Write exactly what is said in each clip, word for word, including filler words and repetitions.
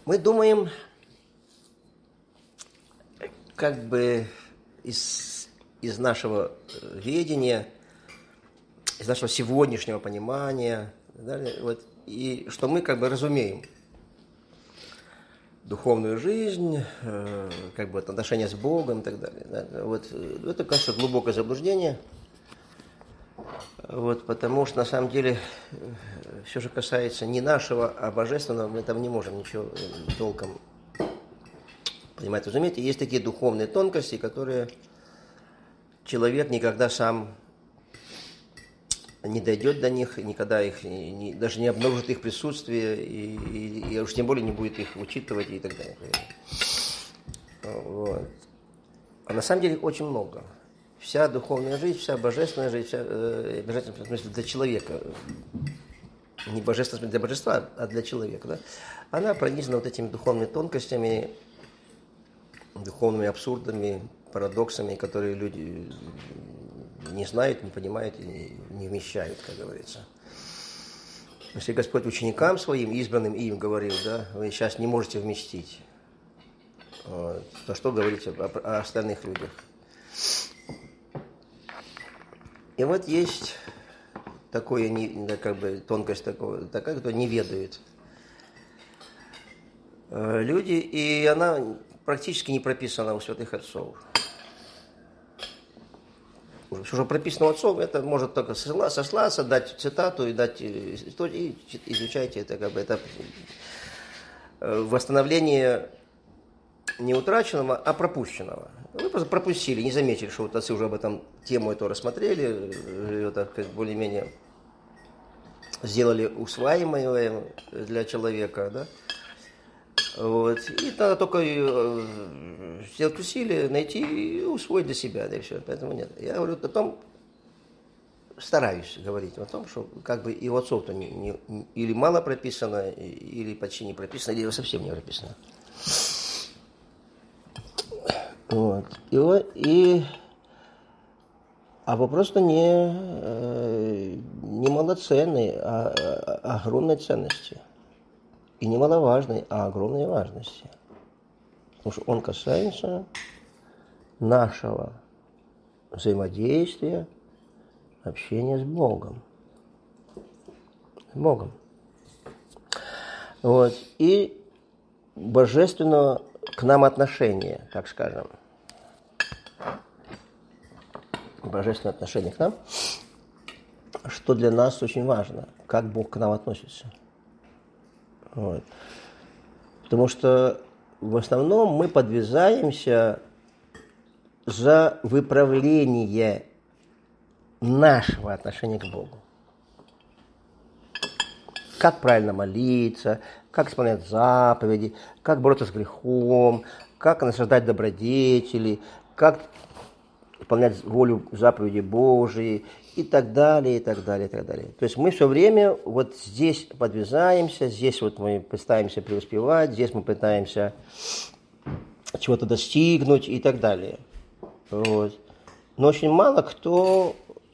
Мы думаем, как бы из, из нашего ведения, из нашего сегодняшнего понимания, да, вот, и что мы как бы разумеем духовную жизнь, э, как бы отношения с Богом и так далее. Да. Вот, это, конечно, глубокое заблуждение, вот, потому что на самом деле все же касается не нашего, а божественного, мы там не можем ничего толком понимать, разумеете. Есть такие духовные тонкости, которые человек никогда сам не дойдет до них, никогда их, не, даже не обнаружит их присутствие, и, и, и уж тем более не будет их учитывать и так далее. Вот. А на самом деле очень много. Вся духовная жизнь, вся божественная жизнь, вся, э, божественная в смысле для человека, не божественная для божества, а для человека, да? Она пронизана вот этими духовными тонкостями, духовными абсурдами, парадоксами, которые люди не знают, не понимают и не, не вмещают, как говорится. Если Господь ученикам своим, избранным им, говорил, да, вы сейчас не можете вместить, вот, то что говорить о, о остальных людях? И вот есть такое, как бы, тонкость такого, такая, кто не ведает люди, и она практически не прописана у святых отцов. Что же прописано у отцов, это может только сослаться, дать цитату и дать историю, и изучайте это, как бы, это восстановление не утраченного, а пропущенного. Вы просто пропустили, не заметили, что вот отцы уже об этом тему эту рассмотрели, это более-менее сделали усваиваемое для человека, да. Вот. И надо только сделать усилия, найти и усвоить для себя, да и все. Поэтому нет. Я говорю о том, стараюсь говорить о том, что как бы и у отцов-то не, не, или мало прописано, или почти не прописано, или совсем не прописано. Вот. И, и, а вопрос-то не, не малоценный, а, а огромной ценности. И немаловажной, а огромной важности. Потому что он касается нашего взаимодействия, общения с Богом. С Богом. Вот. И божественного к нам отношения, так скажем. Божественное отношение к нам, что для нас очень важно, как Бог к нам относится. Вот. Потому что в основном мы подвязаемся за выправление нашего отношения к Богу. Как правильно молиться, как исполнять заповеди, как бороться с грехом, как насаждать добродетели, как исполнять волю заповеди Божией и так далее, и так далее, и так далее. То есть мы все время вот здесь подвязаемся, здесь вот мы пытаемся преуспевать, здесь мы пытаемся чего-то достигнуть и так далее. Вот. Но очень мало кто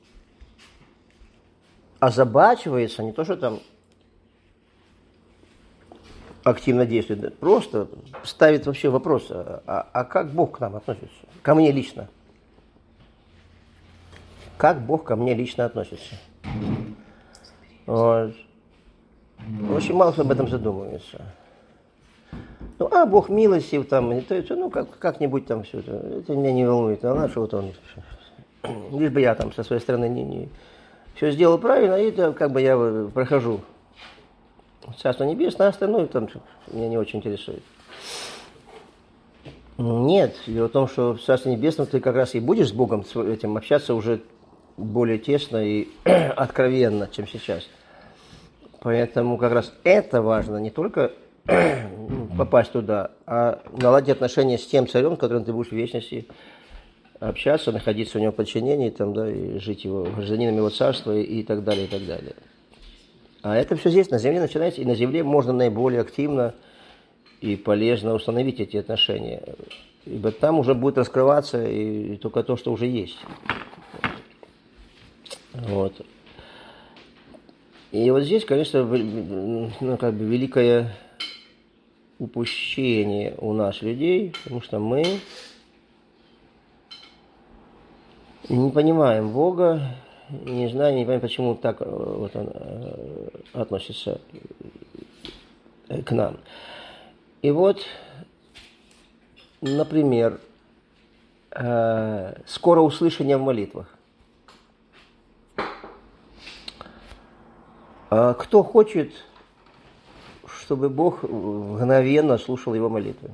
озабачивается, не то что там активно действует, просто ставит вообще вопрос, а, а как Бог к нам относится? Ко мне лично. Как Бог ко мне лично относится? Вот. Очень мало кто об этом задумывается. Ну, а Бог милостив, там, то, то, ну, как, как-нибудь там все это, это меня не волнует. А что вот он, лишь бы я там со своей стороны не, не, все сделал правильно, и это как бы я прохожу Царство Небесное, а остальное там меня не очень интересует. Нет, дело в том, что в Царстве Небесном ты как раз и будешь с Богом этим общаться уже более тесно и откровенно, чем сейчас. Поэтому как раз это важно, не только попасть туда, а наладить отношения с тем царем, с которым ты будешь в вечности общаться, находиться у него в подчинении, там, да, и жить его гражданином его царства и, и так далее, и так далее. А это все здесь, на земле начинается, и на земле можно наиболее активно и полезно установить эти отношения. Ибо там уже будет раскрываться и, и только то, что уже есть. Вот. И вот здесь, конечно, ну, как бы великая упущение у нас людей, потому что мы не понимаем Бога, не знаем, не понимаем, почему так вот он относится к нам. И вот, например, скоро услышание в молитвах. Кто хочет, чтобы Бог мгновенно слушал его молитвы?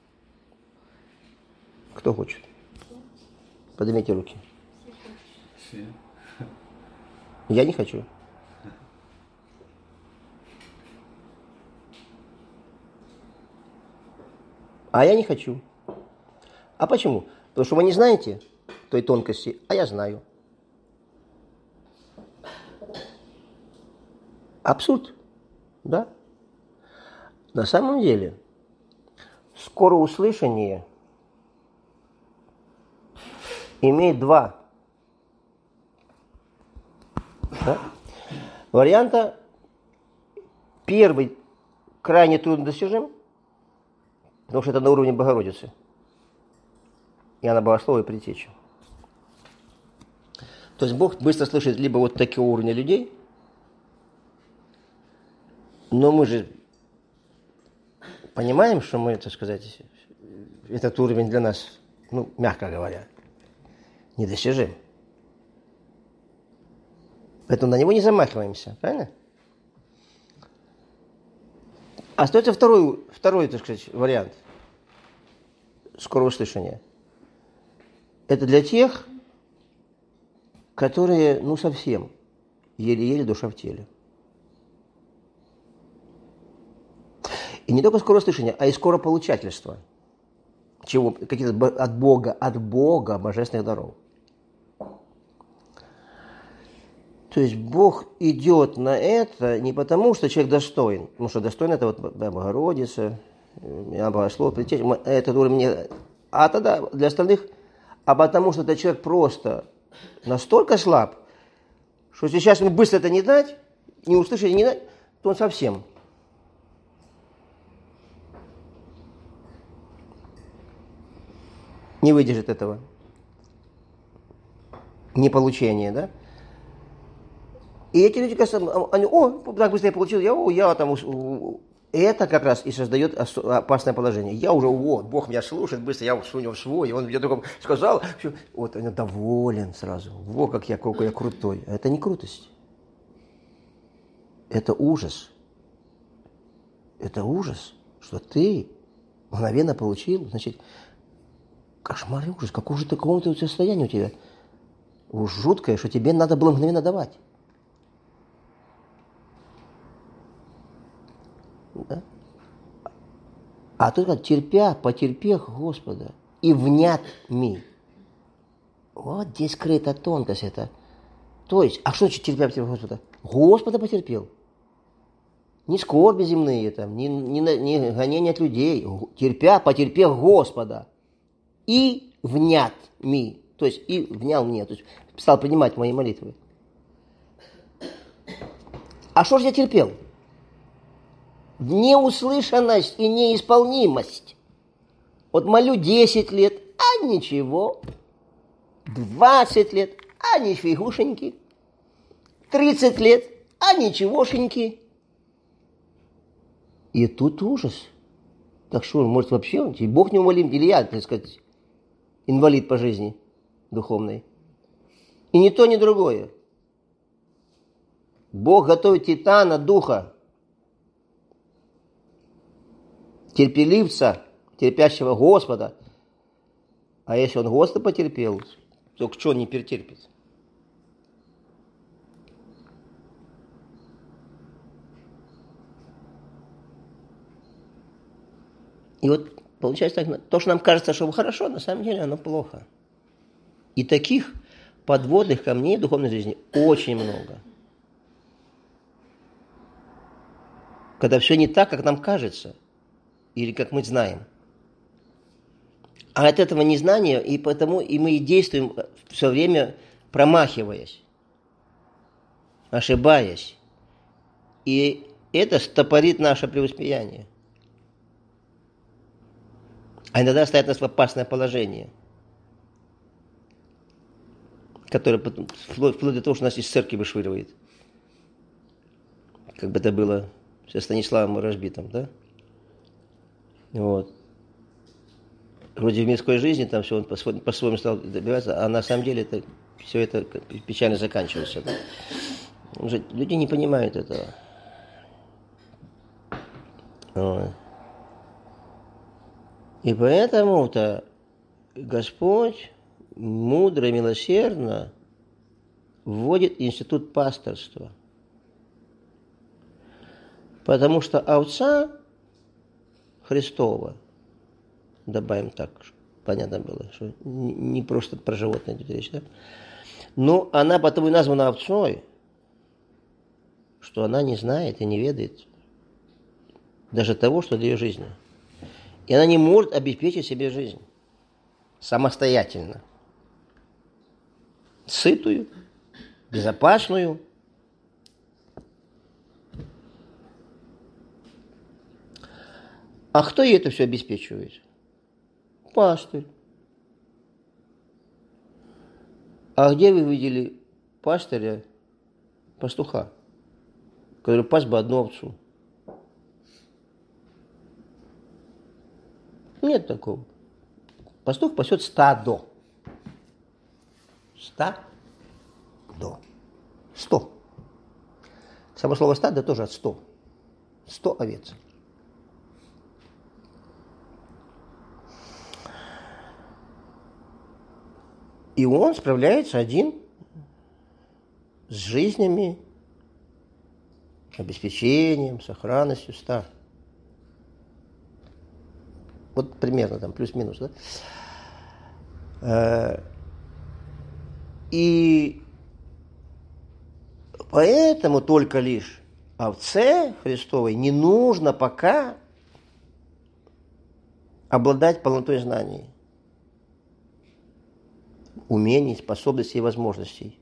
Кто хочет? Поднимите руки. Я не хочу. А я не хочу. А почему? Потому что вы не знаете той тонкости, а я знаю. Абсурд, да? На самом деле, скоро услышание имеет два да? варианта. Первый крайне труднодостижим, потому что это на уровне Богородицы. И она богослова и предтеча. То есть Бог быстро слышит либо вот такого уровня людей, но мы же понимаем, что мы, так сказать, этот уровень для нас, ну, мягко говоря, недостижим. Поэтому на него не замахиваемся, правильно? Остается второй, второй, так сказать, вариант скорого услышания. Это для тех, которые, ну, совсем еле-еле душа в теле. И не только скорое слышание, а и скорое получательство. Чего? Каких-то от Бога, от Бога божественных даров. То есть Бог идет на это не потому, что человек достоин, потому что достоин это вот да, Богородица, я богослов, этот уровень, а тогда для остальных, а потому что этот человек просто настолько слаб, что сейчас ему быстро это не дать, не услышать, не дать, то он совсем не выдержит этого неполучения, да? И эти люди, кажется, они, о, так быстро я получил, я, о, я там, это как раз и создает опасное положение. Я уже, вот, Бог меня слушает быстро, я у него свой, он мне только сказал, все, вот, он доволен сразу, во, как я, какой я крутой. Это не крутость, это ужас. Это ужас, что ты мгновенно получил, значит, кошмар и ужас, какое же такое состояние у тебя? Уж жуткое, что тебе надо было мгновенно давать. Да? А тут как терпя, потерпех Господа и внят ми. Вот здесь скрыта тонкость это. То есть, а что значит терпя, потерпех Господа? Господа потерпел. Не скорби земные, там, не, не, не гонения от людей. Терпя, потерпех Господа. И внят ми. То есть, и внял мне. То есть, стал принимать мои молитвы. А что же я терпел? Неуслышанность и неисполнимость. Вот молю десять лет, а ничего. двадцать лет, а не фигушеньки. тридцать лет, а ничегошеньки. И тут ужас. Так что, может, вообще он, Бог неумолим, или я, так сказать, инвалид по жизни духовной. И ни то, ни другое. Бог готовит титана духа. Терпеливца, терпящего Господа. А если он Господа потерпел, то к чему он не перетерпит? И вот получается так, то, что нам кажется, что хорошо, на самом деле оно плохо. И таких подводных камней в духовной жизни очень много. Когда все не так, как нам кажется, или как мы знаем. А от этого незнания, и потому и мы и действуем все время промахиваясь, ошибаясь. И это стопорит наше преуспеяние. а иногда ставит нас в опасное положение, которое потом, вплоть, вплоть до того, что нас из церкви вышвыривает. Как бы это было со Станиславом Разбитым, да? Вот. Вроде в мирской жизни там все он по-своему, по-своему стал добиваться, а на самом деле это, все это печально заканчивается. Да? Уже люди не понимают этого. Вот. И поэтому-то Господь мудро и милосердно вводит институт пасторства. Потому что овца Христова, добавим так, чтобы понятно было, что не просто про животное идет речь, да? Но она потому и названа овцой, что она не знает и не ведает даже того, что для ее жизни. И она не может обеспечить себе жизнь самостоятельно. Сытую, безопасную. А кто ей это все обеспечивает? Пастырь. А где вы видели пастыря, пастуха, который пас бы одну овцу? Нет такого. Пастух пасет стадо. Стадо. Сто. Само слово стадо тоже от сто. Сто овец. И он справляется один с жизнями, обеспечением, сохранностью ста. Вот примерно там плюс-минус, да? И поэтому только лишь овце Христовой не нужно пока обладать полнотой знаний, умений, способностей и возможностей.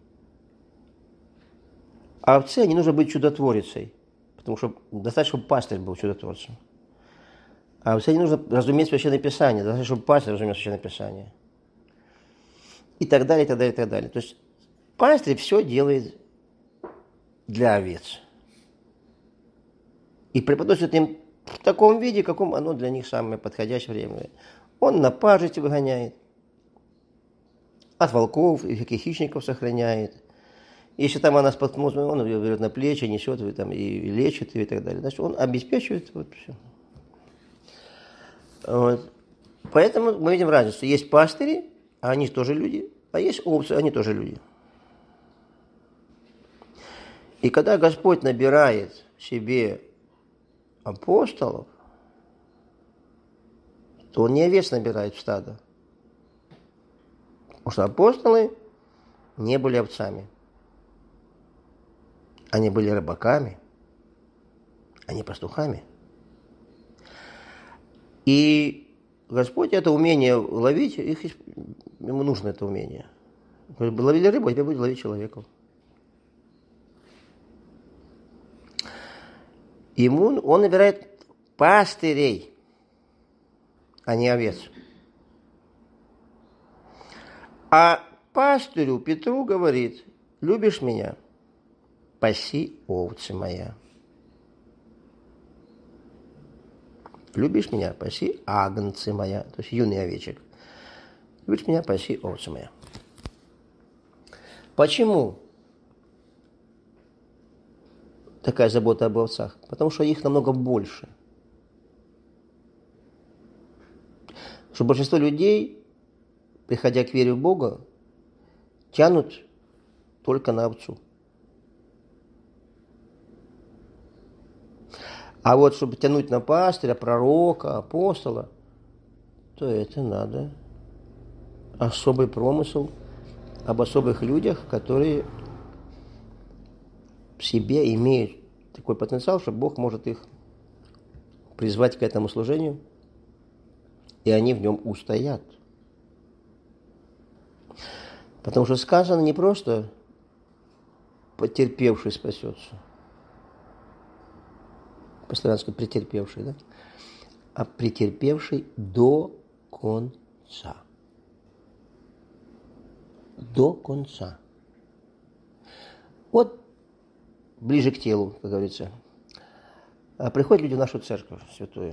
А овце не нужно быть чудотворицей, потому что достаточно, чтобы пастырь был чудотворцем. А овце не нужно разуметь Священное Писание, достаточно, чтобы пастырь разумел Священное Писание. И так далее, и так далее, и так далее. То есть пастырь все делает для овец. И преподносит им в таком виде, каком оно для них самое подходящее время. Он на пажити выгоняет, от волков и всяких хищников сохраняет. Если там она споткнулась, он ее берет на плечи, несет и, там, и лечит ее и так далее. Значит, он обеспечивает вот все. Вот. Поэтому мы видим разницу. Есть пастыри, а они тоже люди, а есть овцы, они тоже люди. И когда Господь набирает себе апостолов, то Он не овец набирает в стадо. Потому что апостолы не были овцами. Они были рыбаками, а не пастухами. И Господь это умение ловить, их, ему нужно это умение. Вы ловили рыбу, а теперь будете ловить человеков. Ему, он набирает пастырей, а не овец. А пастырю Петру говорит: любишь меня? Паси овцы моя. Любишь меня? Паси агнцы моя. То есть юный овечек. Любишь меня? Паси овцы моя. Почему такая забота об овцах? Потому что их намного больше. Потому что большинство людей, приходя к вере в Бога, тянут только на овцу. А вот чтобы тянуть на пастыря, пророка, апостола, то это надо особый промысел об особых людях, которые в себе имеют такой потенциал, что Бог может их призвать к этому служению, и они в нем устоят. Потому что сказано не просто потерпевший спасется, по-славянски претерпевший, да? А претерпевший до конца. До конца. Вот ближе к телу, как говорится. Приходят люди в нашу церковь святую.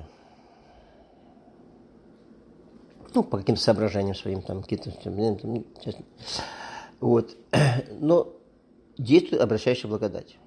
Ну, по каким-то соображениям своим, там, какие-то, честно. Вот. Но действует обращающая благодать.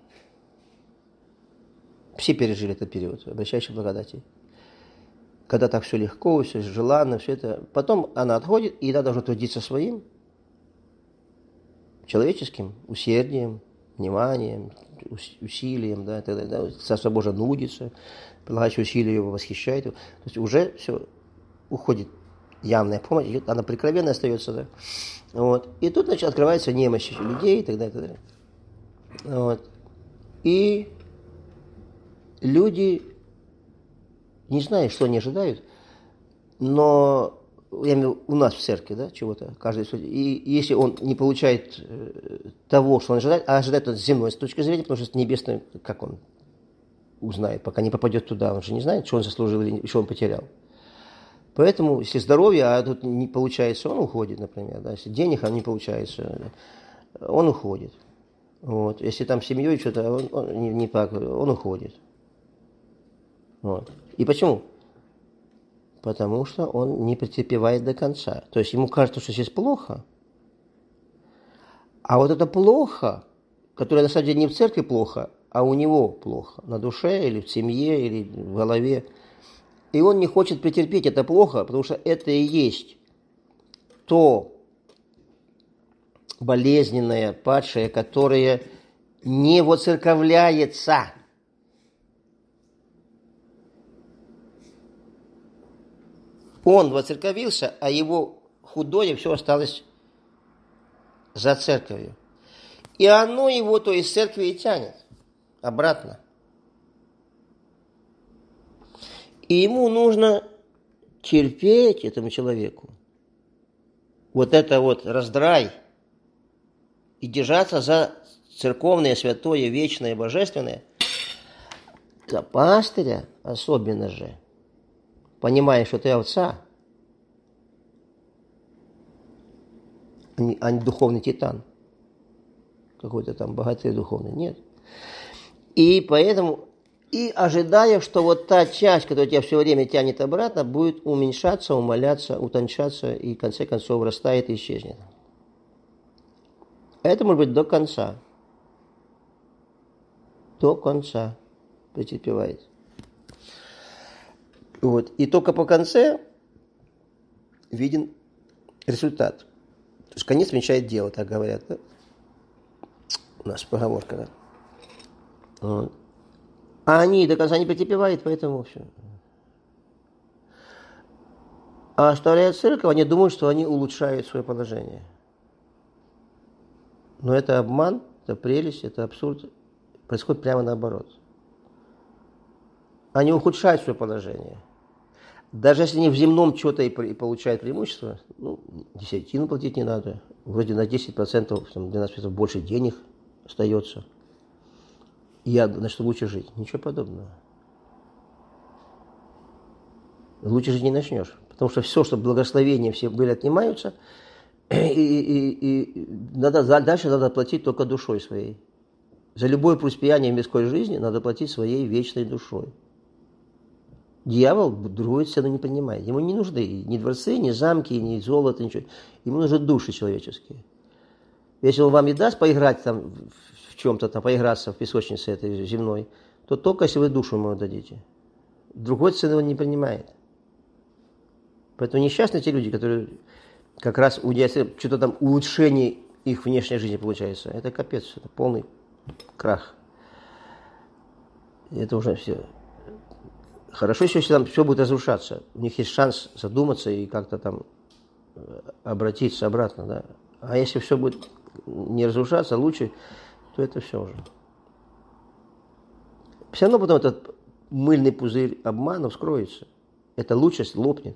Все пережили этот период, обращающей благодати. Когда так все легко, все желанно, все это. Потом она отходит, и она должна трудиться своим человеческим усердием, вниманием, усилием, да, и так далее. Да. Царство Божие нудится, прилагающие усилия его восхищает его. То есть уже все уходит. Явная помощь идет, она прикровенно остается, да. Вот. И тут, значит, открывается немощь людей и так далее, и так далее. Вот. И люди, не знаю, что они ожидают, но я имею в виду, у нас в церкви, да, чего-то, каждый, и если он не получает того, что он ожидает, а ожидает он с земной с точки зрения, потому что с небесной, как он узнает, пока не попадет туда, он же не знает, что он заслужил или что он потерял. Поэтому, если здоровье, а тут не получается, он уходит, например. Да? Если денег а не получается, он уходит. Вот. Если там с семьей что-то, он, он, не, не так, он уходит. Вот. И почему? Потому что он не претерпевает до конца. То есть ему кажется, что здесь плохо. А вот это плохо, которое на самом деле не в церкви плохо, а у него плохо. На душе или в семье, или в голове. И он не хочет претерпеть это плохо, потому что это и есть то болезненное, падшее, которое не воцерковляется. Он воцерковился, а его худое все осталось за церковью. И оно его то из церкви и тянет обратно. И ему нужно терпеть этому человеку вот это вот раздрай и держаться за церковное, святое, вечное, божественное. За пастыря особенно же, понимая, что ты овца, а не, а не духовный титан, какой-то там богатырь духовный, нет. И поэтому... И ожидая, что вот та часть, которая тебя все время тянет обратно, будет уменьшаться, умаляться, утончаться и в конце концов растает и исчезнет. Это может быть до конца. До конца претерпевает. Вот. И только по конце виден результат. То есть конец венчает дело, так говорят. Да? У нас поговорка, да? Вот. А они до конца не претерпевают, поэтому все. А оставляя церковь, они думают, что они улучшают свое положение. Но это обман, это прелесть, это абсурд. Происходит прямо наоборот. Они ухудшают свое положение. Даже если они в земном что-то и получают преимущество, ну, десятину платить не надо. Вроде на десять процентов, двенадцать процентов больше денег остается. Я, значит, лучше жить. Ничего подобного. Лучше жить не начнешь. Потому что все, что благословения все были, отнимаются, и, и, и, и надо, дальше надо платить только душой своей. За любое преуспеяние в мирской жизни надо платить своей вечной душой. Дьявол другую цену не понимает. Ему не нужны ни дворцы, ни замки, ни золото, ничего. Ему нужны души человеческие. Если он вам и даст поиграть там в чем-то, там, поиграться в песочнице этой земной, то только если вы душу ему дадите. Другой цены он не принимает. Поэтому несчастны те люди, которые как раз у что-то там улучшение их внешней жизни получается. Это капец, это полный крах. Это уже все. Хорошо, если там все будет разрушаться. У них есть шанс задуматься и как-то там обратиться обратно. Да? А если все будет не разрушаться, лучше, то это все уже. Все равно потом этот мыльный пузырь обмана вскроется. Эта лучшесть лопнет.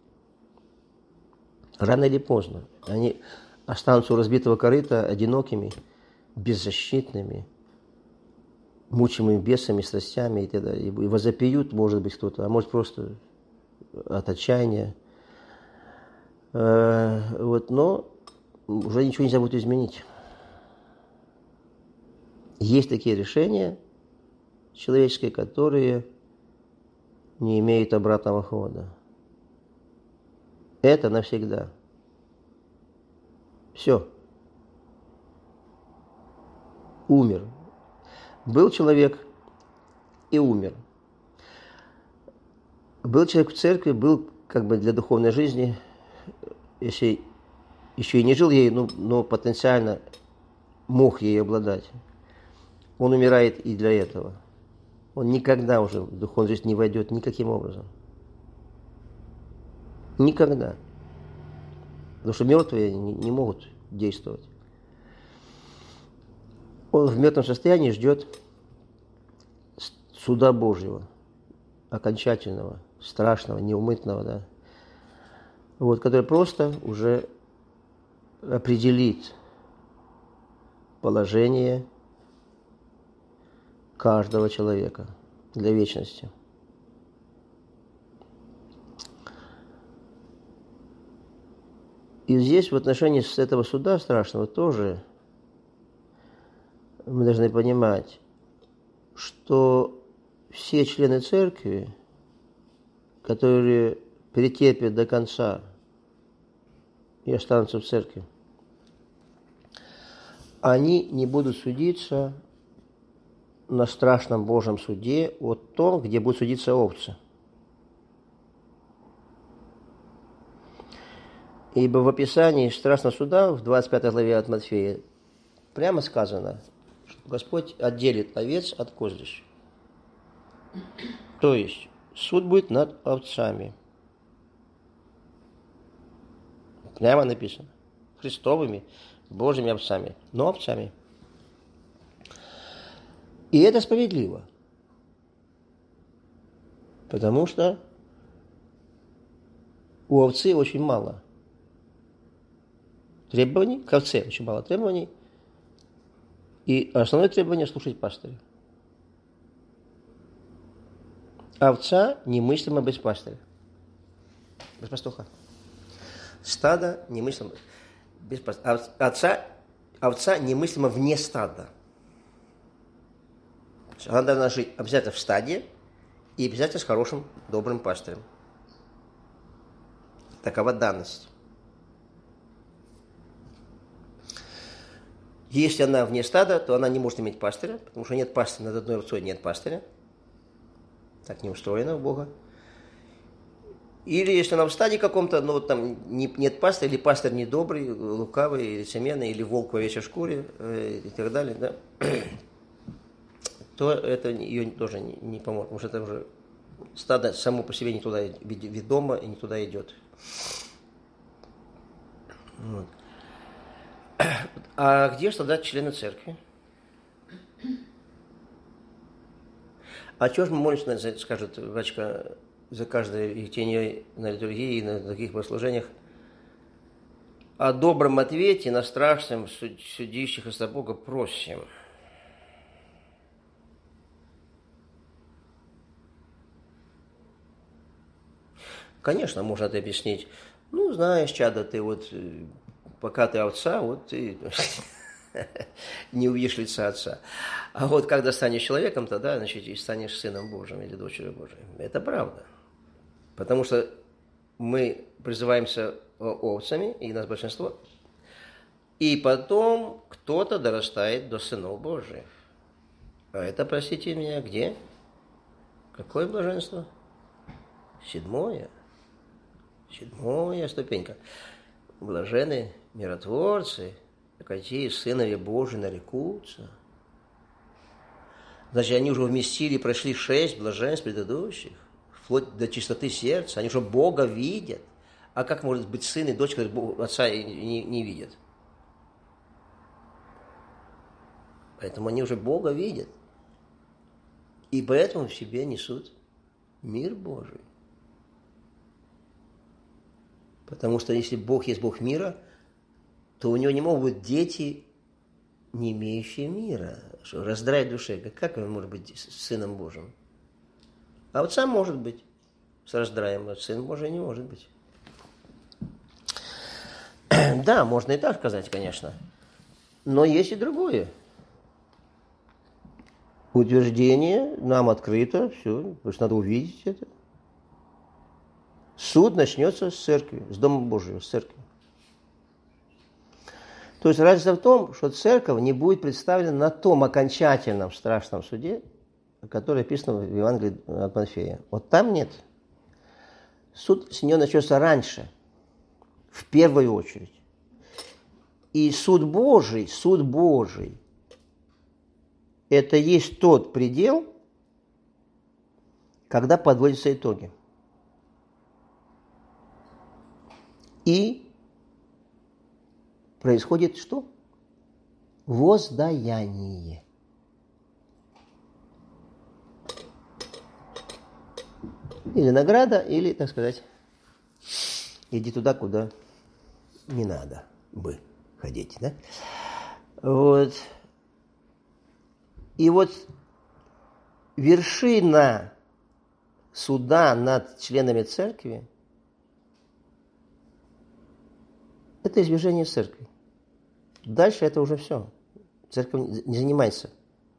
Рано или поздно. Они останутся у разбитого корыта одинокими, беззащитными, мучимыми бесами, страстями и так далее. И возопьют, может быть, кто-то, а может просто от отчаяния. Вот, но уже ничего нельзя будет изменить. Есть такие решения человеческие, которые не имеют обратного хода. Это навсегда. Все. Умер. Был человек и умер. Был человек в церкви, был как бы для духовной жизни, если еще и не жил ей, но, но потенциально мог ей обладать. Он умирает и для этого. Он никогда уже в духовную жизнь не войдет никаким образом. Никогда. Потому что мертвые не, не могут действовать. Он в мертвом состоянии ждет суда Божьего, окончательного, страшного, неумытного, да, вот, который просто уже определит положение каждого человека для вечности. И здесь в отношении с этого суда страшного тоже мы должны понимать, что все члены церкви, которые претерпят до конца и останутся в церкви, они не будут судиться на страшном Божьем суде о том, где будут судиться овцы. Ибо в описании страшного суда в двадцать пятой главе от Матфея прямо сказано, что Господь отделит овец от козлищ. То есть суд будет над овцами. Прямо написано. Христовыми, Божьими овцами, но овцами. И это справедливо. Потому что у овцы очень мало требований, к овце очень мало требований. И основное требование – слушать пастыря. Овца немыслимо без пастыря. Без пастуха. Стадо немыслимо без пастыря. Овца, овца немыслимо вне стада. Она должна жить обязательно в стаде и обязательно с хорошим, добрым пастырем. Такова данность. Если она вне стада, то она не может иметь пастыря, потому что нет пастыря, над одной овцой нет пастыря. Так не устроено у Бога. Или если она в стаде каком-то, ну вот там не, нет пастыря, или пастырь недобрый, лукавый, лицемерный, или волк в овечьей шкуре э, и так далее, да, то это ее тоже не, не поможет, потому что это уже стадо само по себе не туда ведомо и не туда идет. Вот. А где же тогда члены церкви? А чего же мы молимся, скажет Вачка, за каждое егтение на литургии и на других богослужениях, о добром ответе на страшном судящих Христа Бога просим. Конечно, можно это объяснить. Ну, знаешь, чадо, ты вот, пока ты овца, вот ты не увидишь лица отца. А вот когда станешь человеком, тогда, значит, и станешь сыном Божьим или дочерью Божией. Это правда. Потому что мы призываемся овцами, и нас большинство. И потом кто-то дорастает до сынов Божьих. А это, простите меня, где? Какое блаженство? Седьмое. Седьмая ступенька. Блаженны миротворцы, какие сыновья Божии нарекутся. Значит, они уже вместили, прошли шесть блаженств предыдущих, вплоть до чистоты сердца. Они уже Бога видят. А как может быть сын и дочь, когда отца не, не видят? Поэтому они уже Бога видят. И поэтому в себе несут мир Божий. Потому что если Бог есть Бог мира, то у него не могут быть дети, не имеющие мира. Что, раздрай душе. Как он может быть сыном Божьим? А отца может быть с раздраем, а сын Божий не может быть. Да, можно и так сказать, конечно. Но есть и другое. Утверждение нам открыто, все, потому что надо увидеть это. Суд начнется с церкви, с Дома Божьего, с церкви. То есть разница в том, что церковь не будет представлена на том окончательном страшном суде, который описан в Евангелии от Матфея. Вот там нет. Суд с нее начнется раньше, в первую очередь. И суд Божий, суд Божий, это есть тот предел, когда подводятся итоги. И происходит что? Воздаяние. Или награда, или, так сказать, иди туда, куда не надо бы ходить. Да? Вот. И вот вершина суда над членами церкви – это извержение церкви. Дальше это уже все. Церковь не занимается.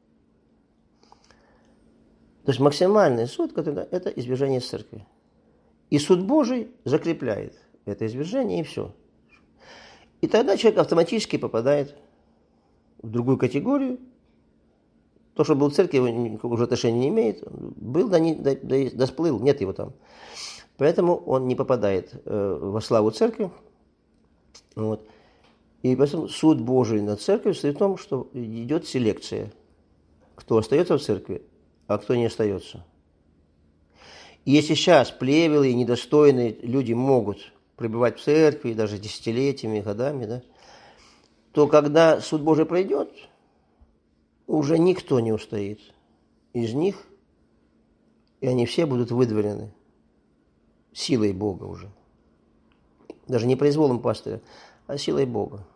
То есть максимальный суд, который, это извержение церкви. И суд Божий закрепляет это извержение, и все. И тогда человек автоматически попадает в другую категорию. То, что был в церкви, его никакого уже отношения не имеет. Был, да, не, да, да, да сплыл, нет его там. Поэтому он не попадает э, во славу церкви. Вот. И поэтому суд Божий над церковью состоит в том, что идет селекция. Кто остается в церкви, а кто не остается. И если сейчас плевелые, недостойные люди могут пребывать в церкви, даже десятилетиями, годами, да, то когда суд Божий пройдет, уже никто не устоит из них, и они все будут выдворены силой Бога уже. Даже не произволом пастыря, а силой Бога.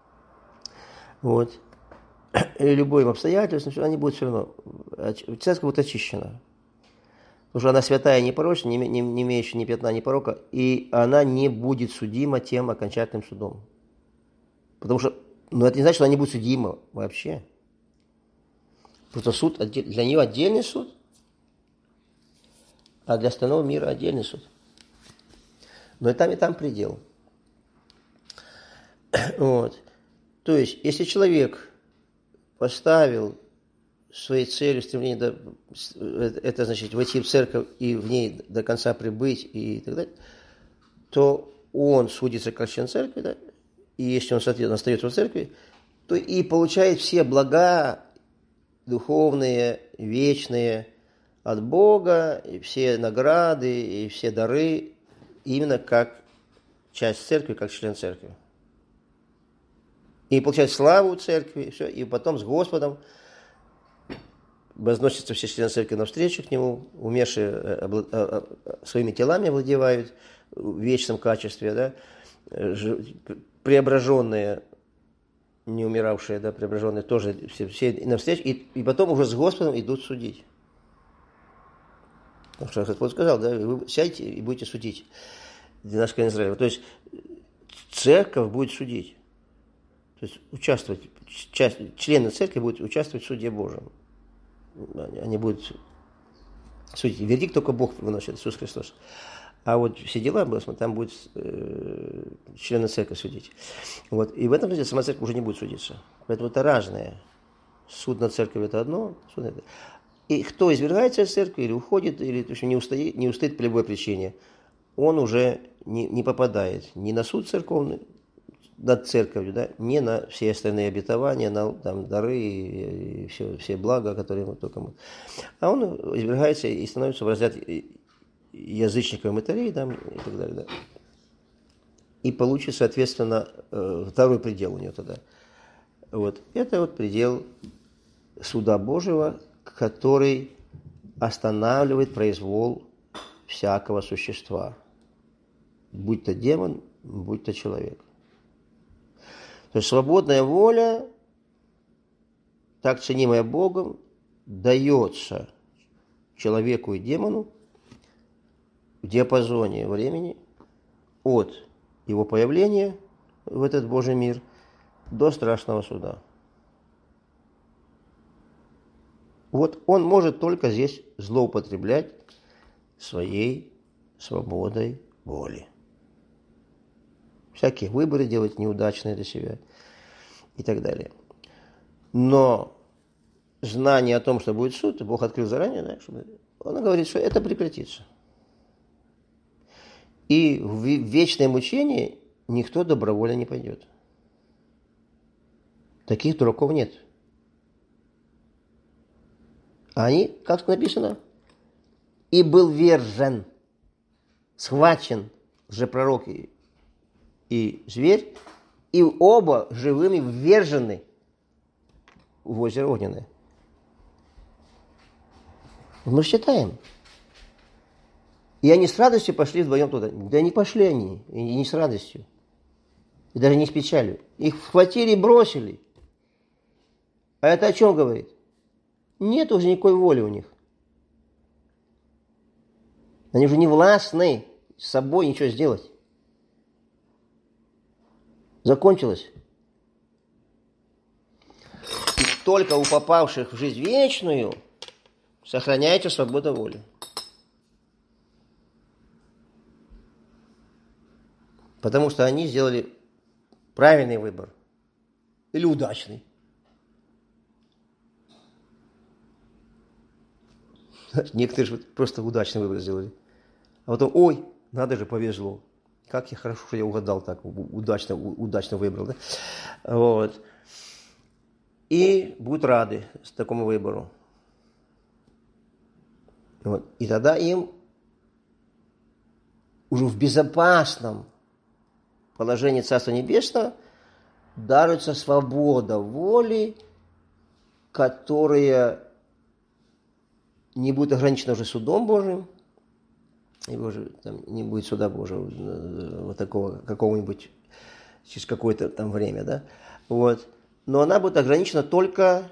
Вот. И любым обстоятельством, они будут все равно, церковь будет очищена. Потому что она святая и непорочная, не, не, не имеющая ни пятна, ни порока, и она не будет судима тем окончательным судом. Потому что, ну это не значит, что она не будет судима вообще. Потому что суд, для нее отдельный суд, а для остального мира отдельный суд. Но и там, и там предел. Вот. То есть, если человек поставил своей целью, стремление, до, это значит войти в церковь и в ней до конца прибыть и так далее, то он судится как член церкви, да, и если он, соответственно, остается в церкви, то и получает все блага духовные, вечные от Бога, и все награды, и все дары именно как часть церкви, как член церкви. И получает славу церкви, и все, и потом с Господом возносятся все члены церкви навстречу к Нему, умершие своими телами овладевают в вечном качестве, да, преображенные, не умиравшие, да, преображенные тоже все, все навстречу, и, и потом уже с Господом идут судить. Потому что Господь сказал, да, вы сядьте и будете судить для нашего колена Израиля. То есть церковь будет судить. То есть участвовать, часть, члены церкви будут участвовать в суде Божьем. Они будут судить. Вердикт только Бог выносит, Иисус Христос. А вот все дела, там будет э, члены церкви судить. Вот. И в этом смысле сама церковь уже не будет судиться. Поэтому это разное. Суд над церковью это одно. Суд над... И кто извергается из церкви, или уходит, или то есть, не, устоит, не устоит по любой причине, он уже не, не попадает ни на суд церковный, над церковью, да, не на все остальные обетования, на там, дары и, и все, все блага, которые ему только мы. А он извергается и становится в разряд язычников и мытарей, да, и так далее. Да. И получит, соответственно, второй предел у него тогда. Вот. Это вот предел суда Божьего, который останавливает произвол всякого существа. Будь то демон, будь то человек. То есть свободная воля, так ценимая Богом, дается человеку и демону в диапазоне времени от его появления в этот Божий мир до страшного суда. Вот он может только здесь злоупотреблять своей свободой воли. Всякие выборы делать неудачные для себя и так далее. Но знание о том, что будет суд, Бог открыл заранее, да, чтобы он говорит, что это прекратится. И в вечное мучение никто добровольно не пойдет. Таких дураков нет. А они, как написано, и был вержен, схвачен лжепророк и, и зверь, и оба живыми ввержены в озеро огненное. Мы считаем. И они с радостью пошли вдвоем туда. Да не пошли они, и не с радостью. И даже не с печалью. Их схватили и бросили. А это о чем говорит? Нет уже никакой воли у них. Они уже не властны с собой ничего сделать. Закончилось. И только у попавших в жизнь вечную сохраняйте свободу воли. Потому что они сделали правильный выбор. Или удачный. Некоторые же просто удачный выбор сделали. А потом, ой, надо же, повезло. Как я хорошо, что я угадал так, удачно, удачно выбрал. Да? Вот. И будут рады такому выбору. Вот. И тогда им уже в безопасном положении Царства Небесного даруется свобода воли, которая не будет ограничена уже судом Божьим, и уже там не будет суда Божьего вот такого какого-нибудь через какое-то там время, да, вот. Но она будет ограничена только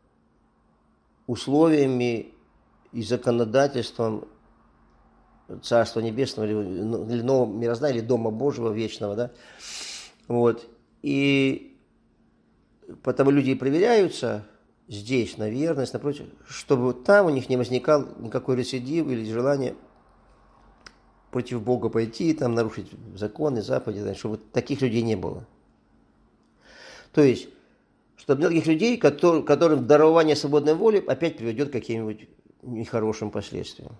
условиями и законодательством Царства Небесного или, или нового мироздания, или Дома Божьего вечного, да, вот. И потому люди и проверяются здесь на верность, напротив, чтобы там у них не возникал никакой рецидив или желание против Бога пойти, там нарушить законы, заповеди, чтобы таких людей не было. То есть, чтобы таких людей, которые, которым дарование свободной воли опять приведет к каким-нибудь нехорошим последствиям.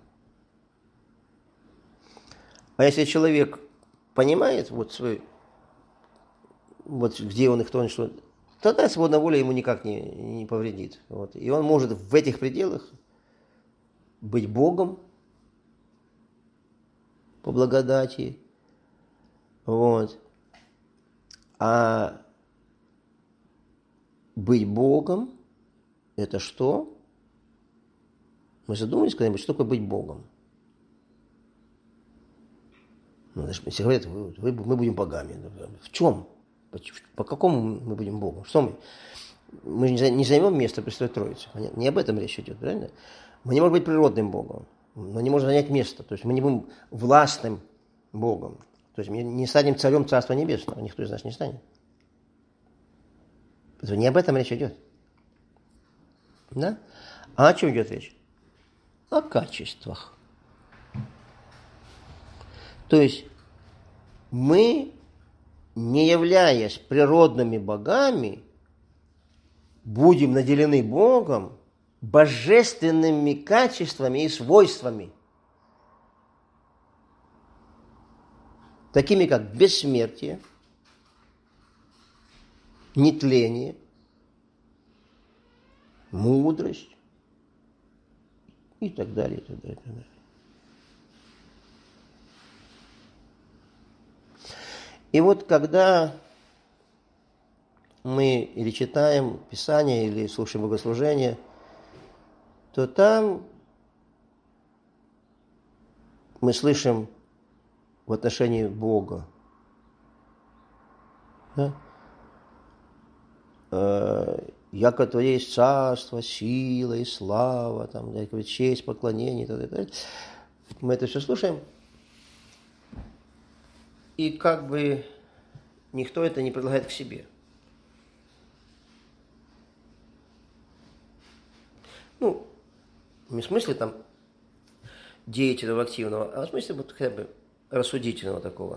А если человек понимает вот свой, вот где он и кто он, что, тогда свободная воля ему никак не, не повредит. Вот. И он может в этих пределах быть Богом по благодати. Вот. А быть Богом – это что? Мы задумались когда-нибудь, что такое быть Богом? Ну, все говорят, вы, вы, мы будем богами. В чем? По, по какому мы будем Богом? Что мы? Мы не займем место Пресвятой Троицы. Не об этом речь идет, правильно? Мы не можем быть природным Богом, но не можем занять место. То есть мы не будем властным Богом. То есть мы не станем царем Царства Небесного. Никто из нас не станет. Это не об этом речь идет. Да? А о чем идет речь? О качествах. То есть мы, не являясь природными богами, будем наделены Богом божественными качествами и свойствами, такими как бессмертие, нетление, мудрость и так далее, и так далее, и так далее. И вот когда мы или читаем Писание, или слушаем богослужение, то там мы слышим в отношении Бога, да? Яко Твое есть царство, сила и слава, там, да, честь, поклонение и так далее. Мы это все слушаем. И как бы никто это не предлагает к себе. Ну, не в смысле там деятельного, активного, а в смысле вот хотя бы рассудительного такого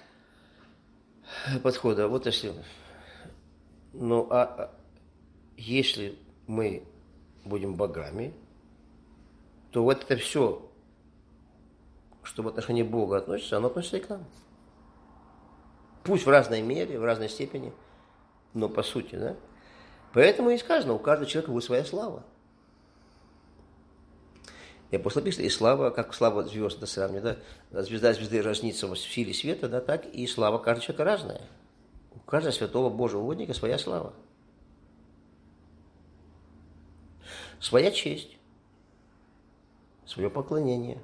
подхода. Вот если... Ну, а если мы будем богами, то вот это все, что в отношении Бога относится, оно относится и к нам. Пусть в разной мере, в разной степени, но по сути, да? Поэтому и сказано, у каждого человека будет своя слава. И апостол пишет, и слава, как слава звезд, да, сравнивает, да? Звезда звезды разнится в силе света, да, так и слава каждого человека разная. У каждого святого Божьего угодника своя слава. Своя честь. Свое поклонение.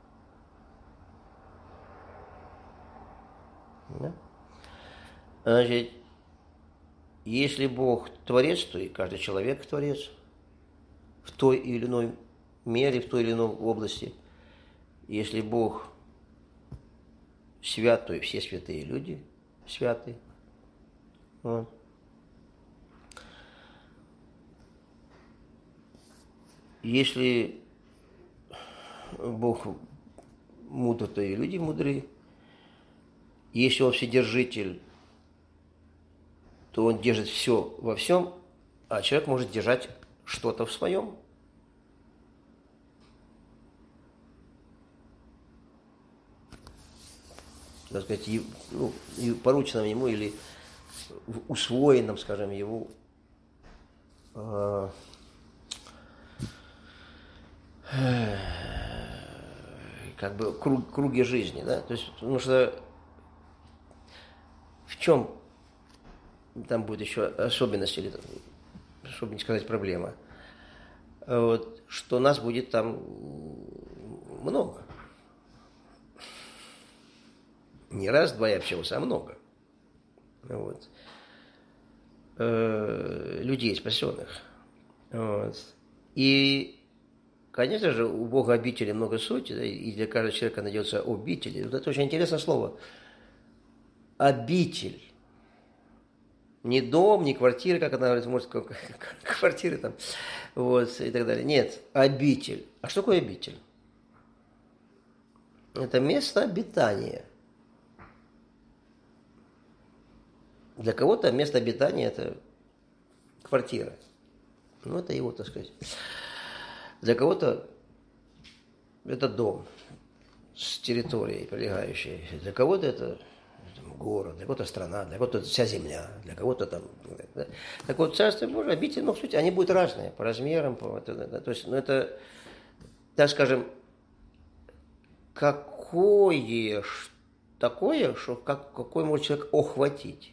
Да? Значит, если Бог творец, то и каждый человек творец в той или иной мере, в той или иной области. Если Бог свят, то и все святые люди святы. Вот. Если Бог мудр, то и люди мудры. Если Он вседержитель, то Он держит все во всем, а человек может держать что-то в своем. Так сказать, ну, порученном ему или усвоенном, скажем, его э, как бы круг, круге жизни, да, то есть, потому что в чем там будет еще особенность или, чтобы не сказать, проблема, вот, что нас будет там много. Не раз, два и общался, а много. Вот. Э, людей спасенных. Вот. И, конечно же, у Бога обители много сути, да, и для каждого человека найдется обитель. Вот это очень интересное слово. Обитель. Не дом, не квартира, как она говорит, может, квартиры там, вот, и так далее. Нет, обитель. А что такое обитель? Это место обитания. Для кого-то место обитания – это квартира. Ну, это его, так сказать. Для кого-то это дом с территорией прилегающей. Для кого-то это там, город, для кого-то страна, для кого-то вся земля, для кого-то там… Да. Так вот, Царство Божие, обитель, ну, в сути, они будут разные по размерам. По, да, то есть, ну, это, так скажем, какое такое, что как, какой может человек охватить.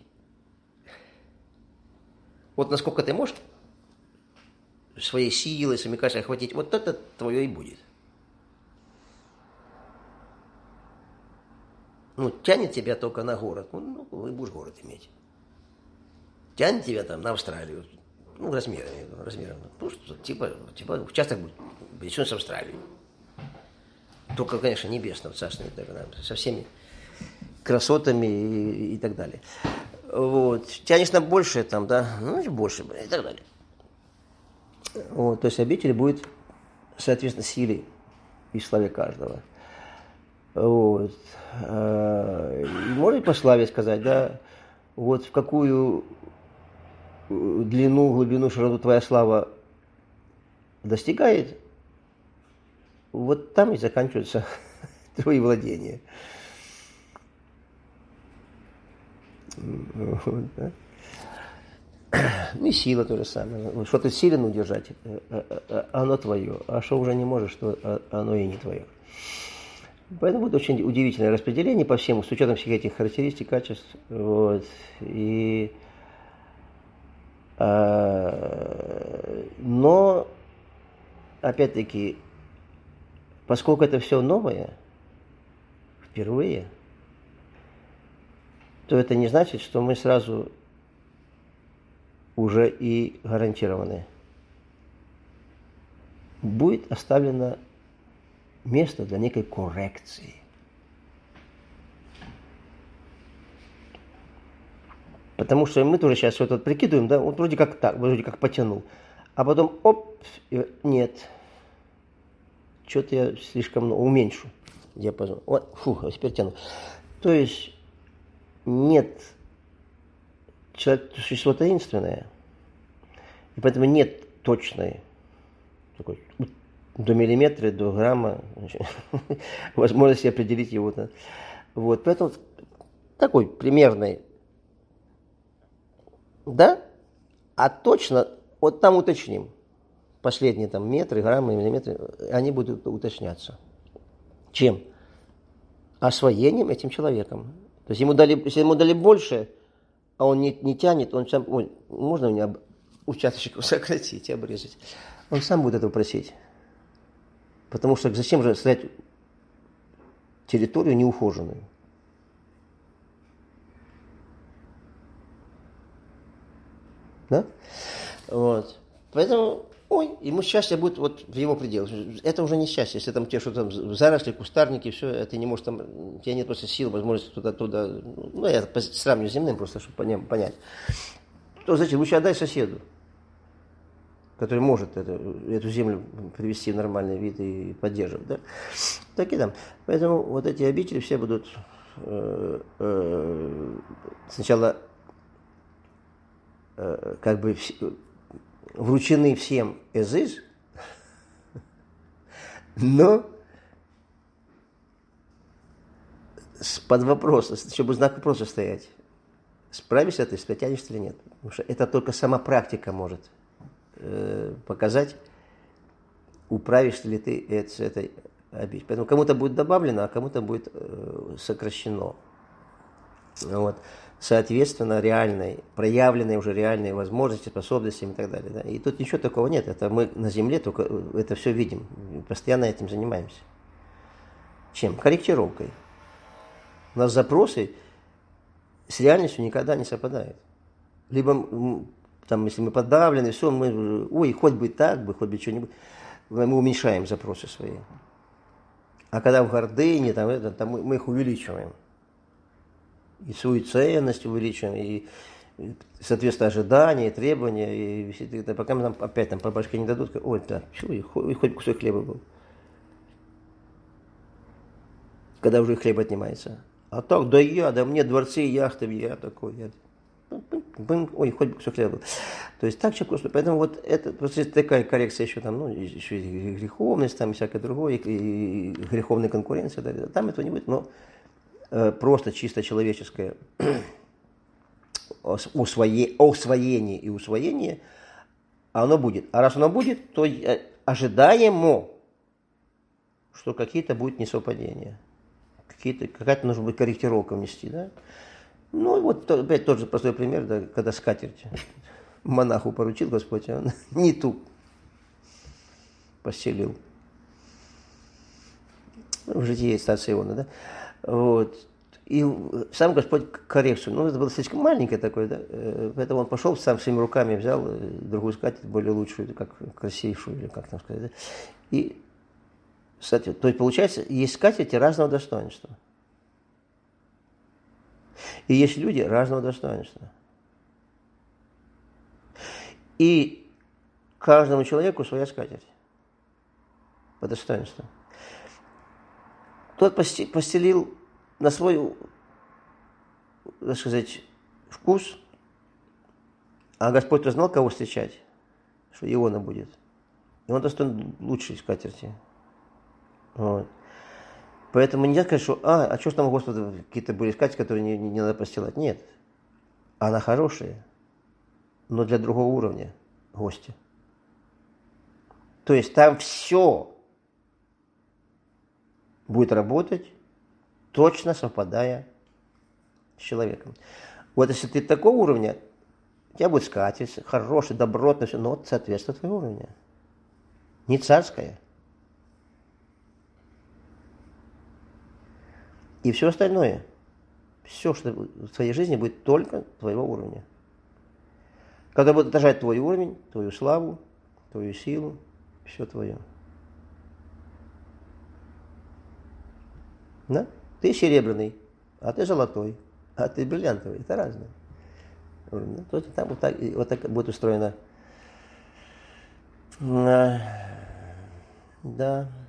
Вот насколько ты можешь своей силой, своими качествами охватить, вот это твое и будет. Ну, тянет тебя только на город, ну, ну будешь город иметь. Тянет тебя там на Австралию, ну, размерами, размерами. Ну, что, типа, типа, участок будет пересечен с Австралией. Только, конечно, небесного царства, со всеми красотами и, и так далее. Вот. Тянешь на большее там, да, ну, больше, и так далее. Вот. То есть обитель будет, соответственно, силе и славе каждого. Вот. И можно по славе сказать, да, вот в какую длину, глубину, широту твоя слава достигает, вот там и заканчиваются твои владения. Вот, да. Ну и сила то же самое. Что ты силен удержать, оно твое. А что уже не можешь, то оно и не твое. Поэтому будет очень удивительное распределение по всему, с учетом всех этих характеристик, качеств. Вот. И, а, но, опять-таки, поскольку это все новое, впервые, то это не значит, что мы сразу уже и гарантированы. Будет оставлено место для некой коррекции. Потому что мы тоже сейчас вот, вот прикидываем, да, вот вроде как так, вроде как потянул. А потом, оп, и, нет. Что-то я слишком много уменьшу диапазон. Вот, фух, теперь тяну. То есть нет, человек существо таинственное, и поэтому нет точной такой, до миллиметра, до грамма возможности определить его. Да. Вот, поэтому такой примерный, да, а точно, вот там уточним. Последние там метры, граммы, миллиметры, они будут уточняться. Чем? Освоением этим человеком. То есть ему дали, если ему дали больше, а он не, не тянет, он сам, ой, можно мне об, участочек сократить, обрезать? Он сам будет этого просить. Потому что зачем же ставить территорию неухоженную? Да? Вот. Поэтому, ой, ему счастье будет вот в его пределах. Это уже не счастье, если там те, что там заросли, кустарники, все, это не может там, у тебя нет просто сил, возможности туда-туда. Ну, я сравниваю с земным просто, чтобы понять. То зачем? Лучше отдай соседу, который может это, эту землю привести в нормальный вид и поддерживать. Да? Так и там. Поэтому вот эти обители все будут э, э, сначала э, как бы вручены всем эзыз, но под вопросом, чтобы знак вопроса стоять, справишься ты, потянешься или нет. Потому что это только сама практика может э, показать, управишься ли ты с этой обидой. Поэтому кому-то будет добавлено, а кому-то будет э, сокращено. Вот. Соответственно, реальной, проявленной уже реальные возможности, способности и так далее. Да? И тут ничего такого нет. Это мы на Земле только это все видим. Постоянно этим занимаемся. Чем? Корректировкой. У нас запросы с реальностью никогда не совпадают. Либо, там, если мы подавлены, все, мы, ой, хоть бы так бы, хоть бы что-нибудь, мы уменьшаем запросы свои. А когда в гордыне, там, это, там мы, мы их увеличиваем. И свою ценность увеличиваем, и, соответственно, ожидания, и требования, и, и пока мы нам опять там по башке не дадут, ой, да, чего, и хоть кусок хлеба был. Когда уже хлеб отнимается. А так, да я, да мне дворцы, яхты, я такой, я, ой, хоть бы кусок хлеба был. То есть так все просто. Поэтому вот это, просто такая коррекция еще там, ну, еще и греховность, там, и всякое другое, и, и греховная конкуренция, да, там этого не будет, но просто чисто человеческое усвоение, усвоение и усвоение, оно будет. А раз оно будет, то ожидаемо, что какие-то будут несовпадения. Какие-то, какая-то нужно будет корректировка внести. Да? Ну, вот опять тот же простой пример, да, когда скатерть монаху поручил Господь, а он не ту постелил. В житии стации Иона, да? Вот. И сам Господь коррекцию, ну, это было слишком маленькое такое, да, поэтому он пошел, сам своими руками взял другую скатерть, более лучшую, как красивейшую, или как там сказать, да? И, кстати, то есть, получается, есть скатерти разного достоинства. И есть люди разного достоинства. И каждому человеку своя скатерть по достоинству. Тот постелил на свой, так сказать, вкус, а Господь знал, кого встречать, что Иона будет. И он достоин лучшей скатерти. Вот. Поэтому нельзя сказать, что, а, а что ж там у Господа какие-то были скатерти, которые не, не, не надо постилать. Нет. Она хорошая, но для другого уровня гости. То есть там все будет работать, точно совпадая с человеком. Вот если ты такого уровня, у тебя будет скатерть, хороший, добротный, все, но вот соответствует твоему уровню. Не царская. И все остальное, все, что в твоей жизни, будет только твоего уровня. Когда будет отражать твой уровень, твою славу, твою силу, все твое. Да? Ты серебряный, а ты золотой, а ты бриллиантовый. Это разное. То есть там вот так, вот так будет устроено. Да.